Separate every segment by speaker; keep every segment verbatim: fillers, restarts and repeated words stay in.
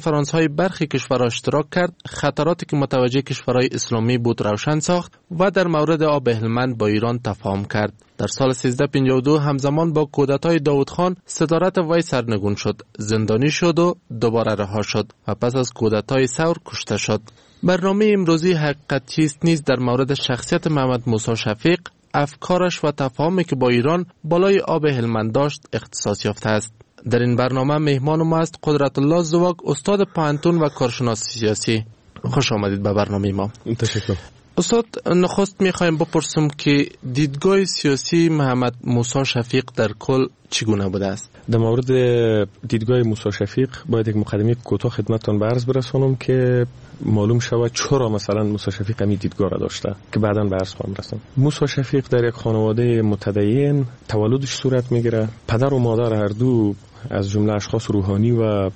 Speaker 1: کنفرانس‌های برخی کشورها اشتراک کرد، خطراتی که متوجه کشورهای اسلامی بود روشن ساخت و در مورد آب هلمند با ایران تفاهم کرد. در سال سیزده پنجاه و دو همزمان با کودتای داود خان صدارت وی سرنگون شد، زندانی شد و دوباره رها شد و پس از کودتای ثور کشته شد. برنامه امروزی حقیقت چیست نیز در مورد شخصیت محمد موسی شفیق، افکارش و تفاهمی که با ایران بالای آب هلمند داشت اختصاص یافته است. در این برنامه مهمان ما است قدرت الله زواگ، استاد پانتون و کارشناس سیاسی. خوش آمدید به برنامه ما.
Speaker 2: تشکر.
Speaker 1: استاد، نخست میخوایم بپرسم که دیدگاه سیاسی محمد موسی شفیق در کل چگونه بوده است؟
Speaker 2: در مورد دیدگاه موسی شفیق باید یک مقدمه کوتاه خدمتتان به عرض برسانم که معلوم شود چرا مثلا موسی شفیق همین دیدگاه را داشته که بعداً به عرض خواهم رساند. موسی شفیق در یک خانواده متدین تولدش صورت میگیره. پدر و مادر هر دو از جمله اشخاص روحانی و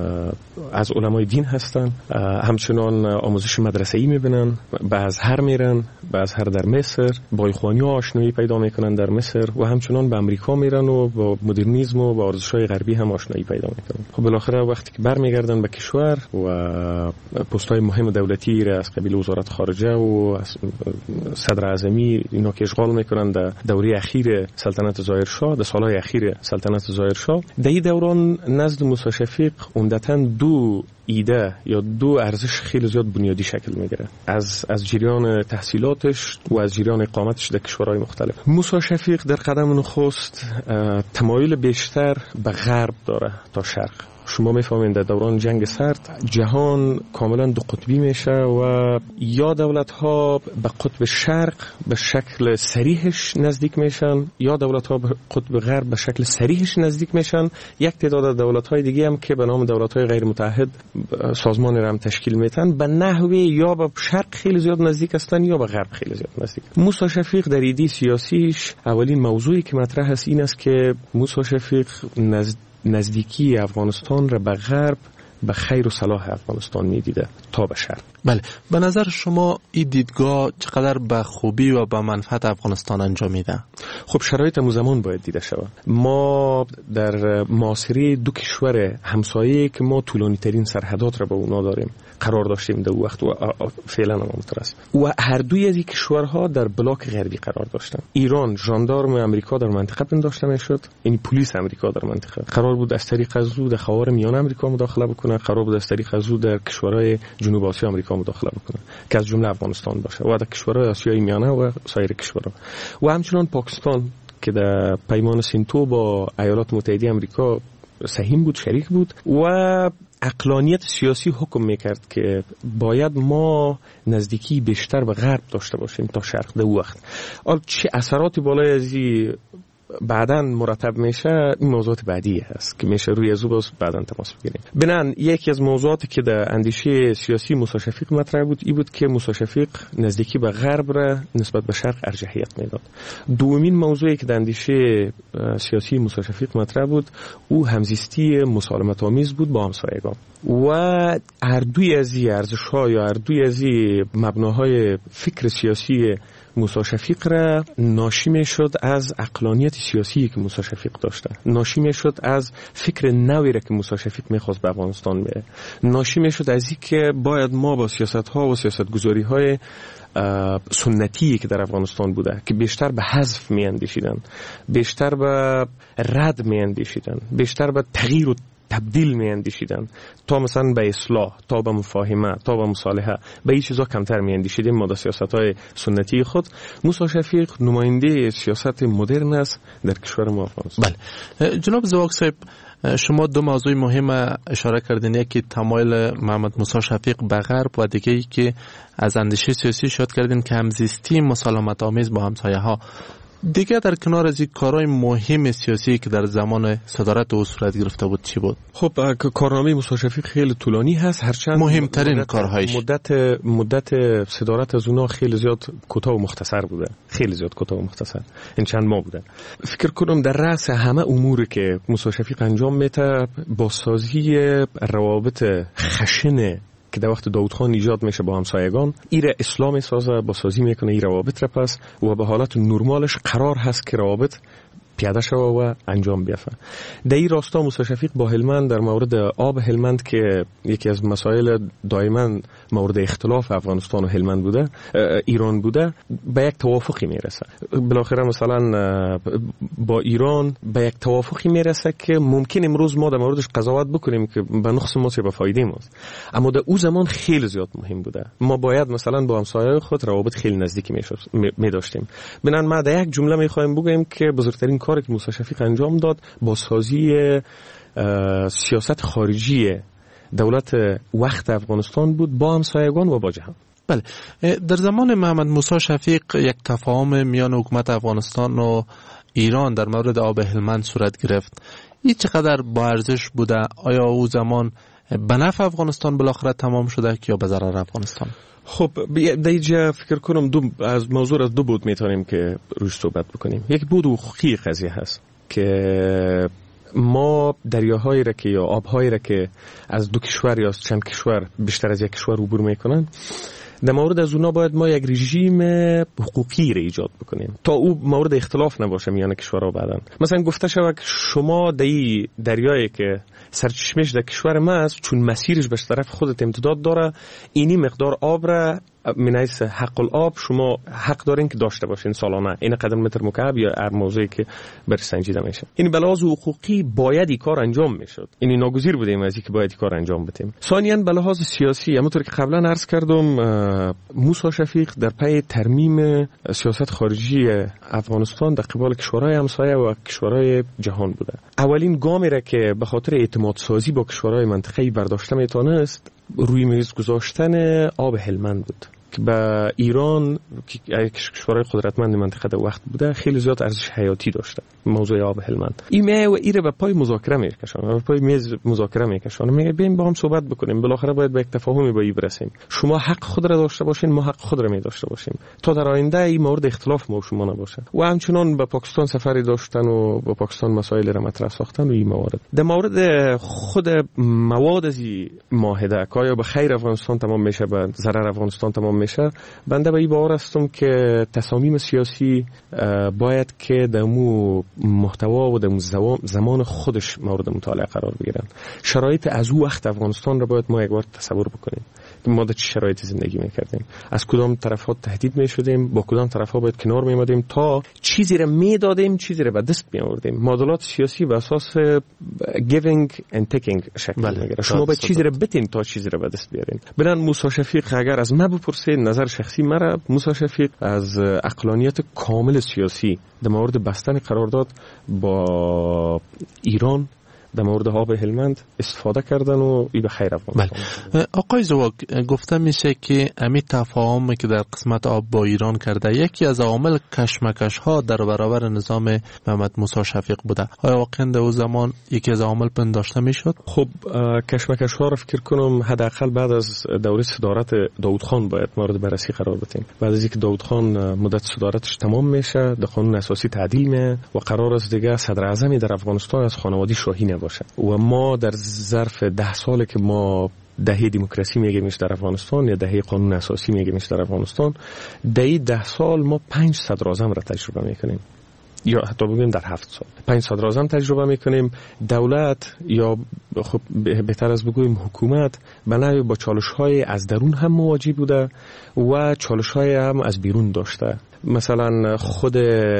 Speaker 2: از علمای دین هستن. همچنان آموزش مدرسه‌ای میبینن، به ازهر میرن، به ازهر در مصر، با اخوانی آشنایی پیدا میکنن در مصر و همچنان به امریکا میرن و با مدرنیسم و با ارزش‌های غربی هم آشنایی پیدا میکنن. خب بالاخره وقتی که برمیگردن به کشور و پست‌های مهم دولتی را از قبیل وزارت خارجه و صدر اعظمی اینا که اشغال میکنن در دوره اخیر سلطنت ظاهرشاه، در سالهای اخیر سلطنت ظاهرشاه، در این دوران نزد موسی شفیق عمدتاً دو ایده یا دو ارزش خیلی زیاد بنیادی شکل میگیره از از جریان تحصیلاتش و از جریان اقامتش در کشورهای مختلف. موسی شفیق در قدم نخست تمایل بیشتر به غرب داره تا شرق. شما میفهمید در دوران جنگ سرد جهان کاملا دو قطبی میشه و یا دولت ها به قطب شرق به شکل صریحش نزدیک میشن یا دولت ها به قطب غرب به شکل صریحش نزدیک میشن. یک تعداد دولت های دیگه هم که به نام دولت های غیر متحد سازمان را هم تشکیل میتن به نحوی یا به شرق خیلی زیاد نزدیک هستن یا به غرب خیلی زیاد نزدیک. موسی شفیق در ایده سیاسیش اولین موضوعی که مطرح است این است که موسی شفیق نزد نزدیکی افغانستان را به غرب به خیر و صلاح افغانستان میدیده تا به شرق.
Speaker 1: بله، به نظر شما این دیدگاه چقدر به خوبی و به منفعت افغانستان انجام میده؟
Speaker 2: خب شرایط همون زمان باید دیده شود. ما در معاصره دو کشور همسایه که ما طولانی ترین سرحدات را با اونا داریم قرار داشتیم در وقت و فعلا هم مترس و هر دوی از این کشورها در بلاک غربی قرار داشتن. ایران ژاندارم امریکا در منطقه پنداشته میشد، این پلیس امریکا در منطقه قرار بود از طریق از رو در خاور میانه امریکا مداخله بکنه، قرار بود از طریق از رو در کشورهای جنوب آسیا امریکا مداخله بکنه که از جمله افغانستان باشه و در کشورهای آسیای میانه و سایر کشورها و همچنان پاکستان که در پیمان سینتو با ایالات متحده امریکا سهیم بود، شریک بود و عقلانیت سیاسی حکم میکرد که باید ما نزدیکی بیشتر به غرب داشته باشیم تا شرق. در وقت حالا چه اثراتی بالای از این بعداً مرتب میشه این موضوعات بعدی هست که میشه روی از او باز بعداً تماس بگیریم. بنان یکی از موضوعاتی که در اندیشه سیاسی موسی شفیق مطرح بود این بود که موسی شفیق نزدیکی به غرب را نسبت به شرق ارجحیت میداد. دومین موضوعی که در اندیشه سیاسی موسی شفیق مطرح بود او همزیستی مسالمت آمیز بود با همسایگان و هر دوی از این ارزش‌ها یا هر دوی از این مبناهای فکر سیاسی موسی شفیق را ناشی می شد از عقلانیت سیاسی که موسی شفیق داشته، ناشی می شد از فکر نوی را که موسی شفیق می خواست به افغانستان بره، ناشی می شد از این که باید ما با سیاست ها و سیاست گذاری های سنتی که در افغانستان بوده که بیشتر به حذف می اندیشیدن، بیشتر به رد می اندیشیدن، بیشتر به تغییر و تبدیل می اندیشیدن تا مثلا به اصلاح، تا به مفاهمه، تا به مصالحه، به این چیزا کمتر می اندیشیدیم ما در سیاست‌های سنتی خود. موسی شفیق نماینده سیاست مدرن است در کشور ما افغانستان.
Speaker 1: بله جناب زواگ صاحب، شما دو موضوع مهم اشاره کردین، یکی تمایل محمد موسی شفیق به غرب و دیگه ای که از اندیشه سیاسی شد کردین که همزیستی مسالمت آمیز با همسایه ها. دیگه در کنار از این کارهای مهم سیاسی که در زمان صدارت او صورت گرفته بود چی بود؟
Speaker 2: خب کارنامه موسی شفیق خیلی طولانی هست، هرچند
Speaker 1: مهمترین کارهایش
Speaker 2: مدت مدت صدارت از اونا خیلی زیاد کوتاه و مختصر بوده، خیلی زیاد کوتاه و مختصر، این چند ماه بوده. فکر کنم در رأس همه اموری که موسی شفیق انجام میده بازسازی روابط خشن که در وقت داود خان ایجاد میشه با همسایگان، ایره اسلام سازه با سازی میکنه این روابط را پس و به حالت نرمالش قرار هست که روابط پیاده شوه و انجام بیافته. در این راستا موسی شفیق با هلمند در مورد آب هلمند که یکی از مسائل دائما مورد اختلاف افغانستان و هلمند بوده، ایران بوده، به یک توافقی میرسه. بالاخره مثلا با ایران به یک توافقی میرسه که ممکن امروز ما در موردش قضاوت بکنیم که به نقص ما چه به فایده ماست، اما در اون زمان خیلی زیاد مهم بوده. ما باید مثلا با همسایه‌های خود روابط خیلی نزدیکی می داشتیم. بنان ما در یک جمله میخوایم بگیم که بزرگترین کاری که موسی شفیق انجام داد با سازی سیاست خارجی دولت وقت افغانستان بود با همسایگان و با جهان.
Speaker 1: بله، در زمان محمد موسی شفیق یک تفاهم میان حکومت افغانستان و ایران در مورد آب هلمند صورت گرفت. این چقدر با ارزش بوده؟ آیا او زمان به نفع افغانستان بالاخره تمام شده یا به ضرر افغانستان؟
Speaker 2: خب در اینجا فکر کنم دو از موضوع از دو بود میتونیم که روش صحبت بکنیم. یک بود حقوقی قضیه هست که ما دریاهایی را که یا آبهایی را که از دو کشور یا از چند کشور بیشتر از یک کشور عبور میکنن، در مورد از اونا باید ما یک رژیم حقوقی را ایجاد بکنیم تا او مورد اختلاف نباشه میان کشورها. بعداً مثلا گفته شود که شما در این دریایی که سرچشمش در کشور ما است، چون مسیرش به طرف خودت امتداد داره، اینی مقدار آب را من حیث حق الآب شما حق دارین که داشته باشین سالانه این قدر متر مکعب یا هر موضوعی که بر سنجیده میشه. یعنی به لحاظ حقوقی باید این کار انجام میشد، یعنی ناگزیر بودیم از اینکه باید این کار انجام بدیم. ثانیاً به لحاظ سیاسی، همونطور که قبلا عرض کردم، موسی شفیق در پی ترمیم سیاست خارجی افغانستان در قبال کشورهای همسایه و کشورهای جهان بوده. اولین گامی را که به خاطر اعتماد سازی با کشورهای منطقه‌ای برداشته میتونست روی میز گذاشتن آب هلمند بود که به ایران که کشورهای قدرتمند منطقه در وقت بوده خیلی زیاد ارزش حیاتی داشته موضوع آب هلمند. این میه و ایره به پای مذاکره میکشونه، به پای میز مذاکره میکشونه، میگه ببین با هم صحبت بکنیم، بالاخره باید به یک تفاهمی با این برسیم. شما حق خود را داشته باشین، ما حق خود را می داشته باشیم تا در آینده این مورد اختلاف ما و شما نباشه. و همچنان به پاکستان سفری داشتن و با پاکستان مسائل را مطرح ساختن و این موارد. در مورد خود مواد از این معاهده که آیا به خیر افغانستان تمام میشه به ضرر افغانستان تمام میشه، بنده به این باور هستم که تصامیم سیاسی باید که در مو محتوا و در زمان خودش مورد مطالعه قرار بگیرن. شرایط از او وقت افغانستان را باید ما یک بار تصور بکنیم. ما در چه شرایطی زندگی میکردیم، از کدام طرف‌ها تهدید میشدیم، با کدام طرف‌ها باید کنار میمادیم تا چیزی را میدادیم، چیزی را به دست میآوردیم. معادلات سیاسی بر اساس giving and taking شکل
Speaker 1: بله.
Speaker 2: میگیره. شما باید چیزی را بتین تا چیزی را به دست بیارین. بنان موسی شفیق اگر از ما بپرسید نظر شخصی مرا، موسی شفیق از عقلانیت کامل سیاسی در مورد بستن قرارداد با ایران در مورد آب هلمند استفاده کردن و این به خیر افغانستان.
Speaker 1: بله. آقای زواگ، گفته میشه که امی تفاهمی که در قسمت آب با ایران کرده یکی از عوامل کشمکش ها در برابر نظام محمد موسی شفیق بوده. آیا واقعا در اون زمان یکی از عوامل پنداشته میشد؟
Speaker 2: خب کشمکش ها را فکر کنم حداقل بعد از دوره صدارت داوود خان باید مورد بررسی قرار بدیم. بعد از اینکه داوود خان مدت صدارتش تمام میشه، در قانون اساسی تعدیل میشه و قرار است دیگه صدر اعظمی در افغانستان از خانواده شاهی باشه. و ما در ظرف ده ساله که ما دهه دموکراسی میگیمش در افغانستان یا دهه قانون اساسی میگیمش در افغانستان، دهه ده سال ما پنج صدر اعظم را تجربه میکنیم، یا حتی بگیم در هفت سال پنج صدر اعظم تجربه میکنیم. دولت یا خب بهتر از بگویم حکومت بنابرای با چالش های از درون هم مواجه بوده و چالش های هم از بیرون داشته. مثلا خود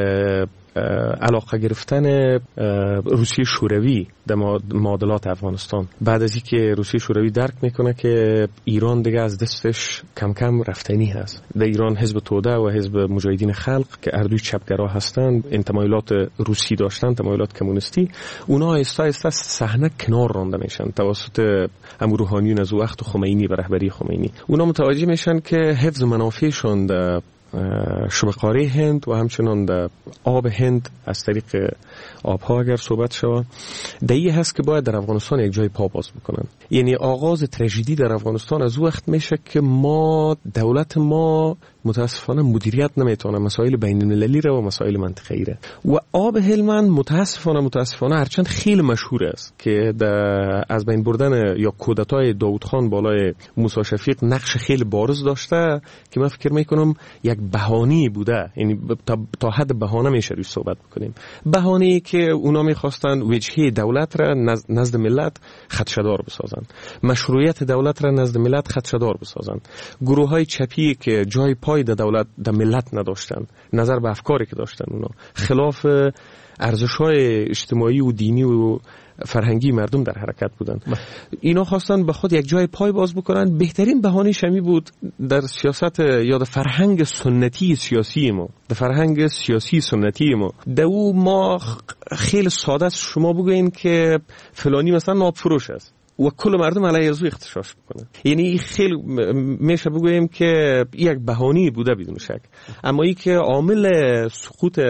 Speaker 2: علاقه گرفتن روسیه شوروی در معادلات افغانستان، بعد از اینکه روسیه شوروی درک میکنه که ایران دیگه از دستش کم کم رفتنی هست. در ایران حزب توده و حزب مجاهدین خلق که اردوی چپگرا هستند، این تمایلات روسی داشتن، تمایلات کمونیستی، اونا آهسته آهسته صحنه کنار رانده میشن توسط امو روحانیون از وقت خمینی و رهبری خمینی. اونا متوجه میشن که حفظ منافعشون در شبه قاره هند و همچنان در آب هند از طریق آبها اگر صحبت شود دهی هست که باید در افغانستان یک جای پا باز بکنن. یعنی آغاز تراژدی در افغانستان از وقت میشه که ما دولت ما متاسفانه مدیریت نمیتونه مسائل بین المللی را و مسائل منطقه‌ای را. و آب هلمند متاسفانه متاسفانه هرچند خیلی مشهور است که از بین بردن یا کودتای داوود خان بالای موسی شفیق نقش خیلی بارز داشته که من فکر میکنم یک بهانه‌ای بوده، یعنی تا, تا حد بهانه میشه روش صحبت بکنیم، بهانه‌ای که اونا میخواستن وجهه دولت را نزد ملت خدشه‌دار بسازن، مشروعیت دولت را نزد ملت خدشه‌دار بسازن. گروه‌های چپی که جای پای در دولت در ملت نداشتن، نظر به افکاری که داشتن اونا خلاف ارزش‌های اجتماعی و دینی و فرهنگی مردم در حرکت بودن، اینا خواستن به خود یک جای پای باز بکنن. بهترین بهانه شمی بود در سیاست یا در فرهنگ سنتی سیاسی ما، در فرهنگ سیاسی سنتی ما در او ما خیلی ساده است شما بگوین که فلانی مثلا نابفروش است و کل مردم علیه از او اختشاش بکنه. یعنی خیلی میشه بگوییم که یک بهانه بوده بدون شک، اما ای که عامل سقوط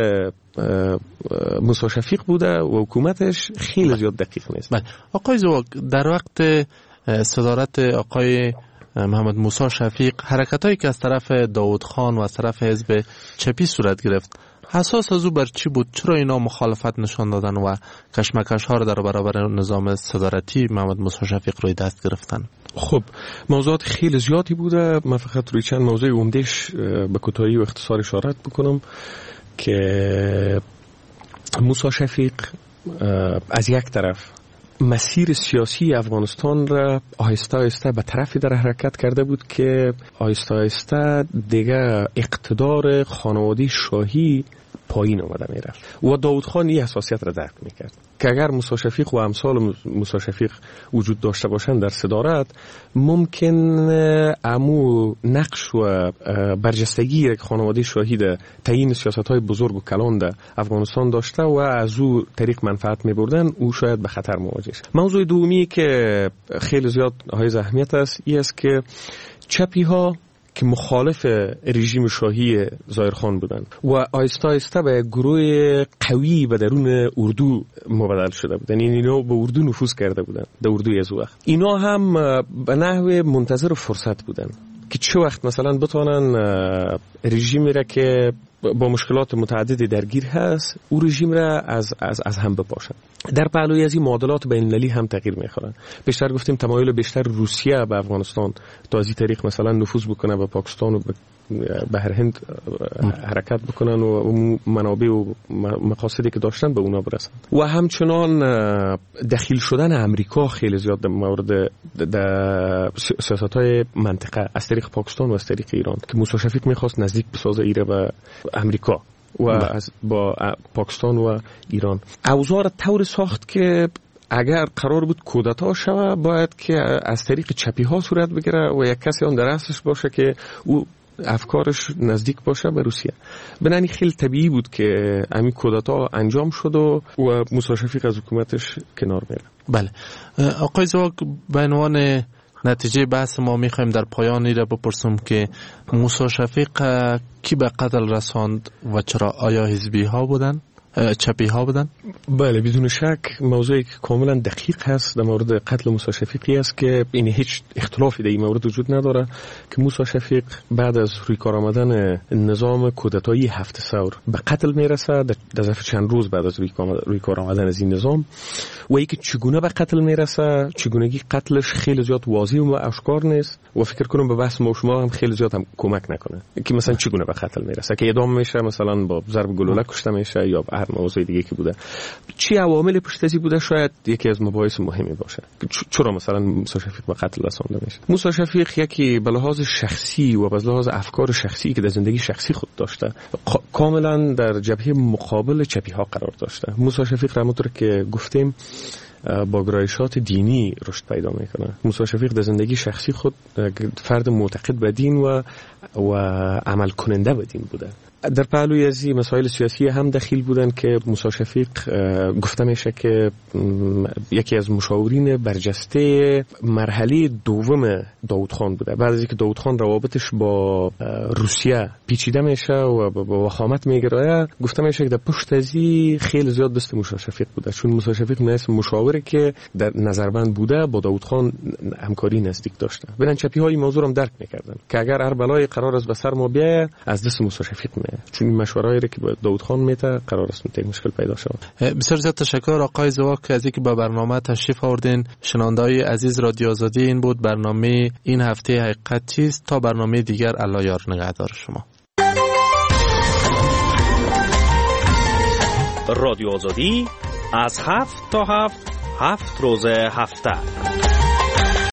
Speaker 2: موسی شفیق بوده و حکومتش خیلی زیاد دقیق نیست.
Speaker 1: بله آقای زواگ، در وقت صدارت آقای محمد موسی شفیق حرکتایی که از طرف داوود خان و از طرف حزب چپی صورت گرفت، اساس از او بر چی بود؟ چرا اینا مخالفت نشان دادن و کشمکش ها را در برابر نظام صدارتی محمد موسی شفیق روی دست گرفتن؟
Speaker 2: خب موضوعات خیلی زیادی بوده، من فقط روی چند موضوع عمده‌اش به کوتاهی و اختصار اشارت بکنم که موسی شفیق از یک طرف مسیر سیاسی افغانستان را آهسته آهسته به طرفی در حرکت کرده بود که آهسته آهسته دیگه اقتدار خانواده شاهی پایین آمده میرفت و داوود خان این حساسیت را درک میکرد که اگر موسی شفیق و امثال موسی شفیق وجود داشته باشند در صدارت، ممکن امو نقش و برجستگی که خانواده شاهی در تعیین سیاست‌های بزرگ و کلان در افغانستان داشته و از او طریق منفعت می‌بردن، او شاید به خطر مواجه شد. موضوع دومی که خیلی زیاد حائز اهمیت است این است که چپی‌ها که مخالف رژیم شاهی ظاهرخان بودند و آهسته آهسته به گروه قوی به درون اردو مبدل شده بودند، یعنی اینا به اردو نفوذ کرده بودند در اردوی از وقت. اینا هم به نحو منتظر فرصت بودند که چه وقت مثلا بتونن رژیمی را که با مشکلات متعددی درگیر هست او رژیم را از از از هم بپاشن. در پهلوی از این معادلات بین المللی هم تغییر می‌خورن. بیشتر گفتیم تمایل بیشتر روسیه به افغانستان تا از این طریق مثلا نفوذ بکنه به پاکستان و بحر هند حرکت بکنن و منابع و مقاصدی که داشتن به اونا برسن. و همچنان دخیل شدن امریکا خیلی زیاد در مورد در سیاست‌های منطقه از طریق پاکستان و از طریق ایران که موسی شفیق می‌خواست نزدیک بسازه ایره به امریکا و از با پاکستان و ایران. اوضاع را طور ساخت که اگر قرار بود کودتا شوه باید که از طریق چپی ها صورت بگیره و یک کسی آن در اصلش باشه که او افکارش نزدیک باشه به روسیه. بنابراین خیلی طبیعی بود که همین کودتا انجام شد و, و موسی شفیق از حکومتش کنار میره.
Speaker 1: بله آقای زواگ، به عنوان نتیجه بحث ما میخوایم در پایان این را بپرسم که موسی شفیق کی به قتل رساند و چرا؟ آیا حزبی ها بودن؟ چپی ها بودن؟
Speaker 2: بله بدون شک موضوعی که کاملا دقیق هست در مورد قتل موسی شفیقی است که این هیچ اختلافی در این مورد وجود نداره که موسی شفیق بعد از روی کار آمدن نظام کودتایی هفت ثور به قتل میرسه در ظرف چند روز بعد از روی کار آمدن از این نظام و اینکه چگونه به قتل میرسه، چگونگی قتلش خیلی زیاد واضح و آشکار نیست و فکر کنم به بحث ما شما هم خیلی زیاد هم کمک نکنه که مثلا چگونه به قتل میرسه، که اعدام میشه مثلا با ضرب گلوله کشته میشه یا هر موضوع دیگه که بوده. چی عوامل پشت از این بوده شاید یکی از مباحث مهمی باشه چرا مثلا موسی شفیق به قتل رسانده میشه. موسی شفیق یکی به لحاظ شخصی و به لحاظ افکار شخصی که در زندگی شخصی خود داشته کاملا در جبهه مقابل چپی ها قرار داشته. موسی شفیق همونطور که گفتیم با گرایشات دینی رشد پیدا میکنه. موسی شفیق در زندگی شخصی خود فرد معتقد به دین و و عمل کننده به دین بوده. در پهلوی از این مسائل سیاسی هم دخیل بودن که موسی شفیق گفته میشه که یکی از مشاورین برجسته مرحله دوم داوود خان بوده. بعد از اینکه داوود خان روابطش با روسیه پیچیده میشه و با وخامت میگیره، گفته میشه که در پشت از این خیلی زیاد دست موسی شفیق بوده، چون موسی شفیق مثل مشاوری که در نظربند بوده با داوود خان همکاری نزدیک داشته. ببین چپی های موضوع هم درک میکردن که اگر هر بلای قرار است به سر ما بیایه از دست موسی شفیق میاد، چون این مشوره‌ای که با داوود خان میته قرار است مت مشکل پیدا شود.
Speaker 1: بسیار زیاد تشکر آقای زواک از اینکه با برنامه تشریف آوردین. شنونده‌های عزیز رادیو آزادی، این بود برنامه این هفته حقیقت چیست. تا برنامه دیگر الله یار نگهدار شما.
Speaker 3: رادیو آزادی از هفت تا هفت هفت روز هفته